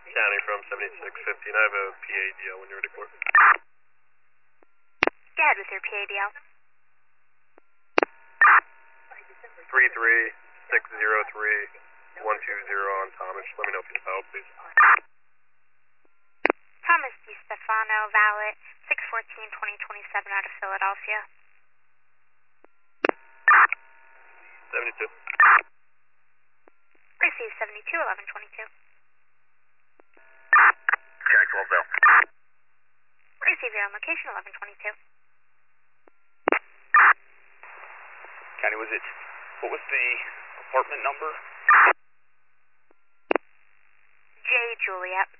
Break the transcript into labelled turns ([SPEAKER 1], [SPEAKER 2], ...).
[SPEAKER 1] County from 7615. I have a PADL when you're ready for it.
[SPEAKER 2] Go ahead with your PADL.
[SPEAKER 1] 33603 120 on Thomas. Let me know if you need help, please.
[SPEAKER 2] Thomas DiStefano, valet, 614-2027 out of Philadelphia.
[SPEAKER 1] 72.
[SPEAKER 2] Receive 72-1122.
[SPEAKER 1] Check 12 Bell.
[SPEAKER 2] Receive your own location, 1122.
[SPEAKER 3] County, what was the apartment number?
[SPEAKER 2] J. Juliet.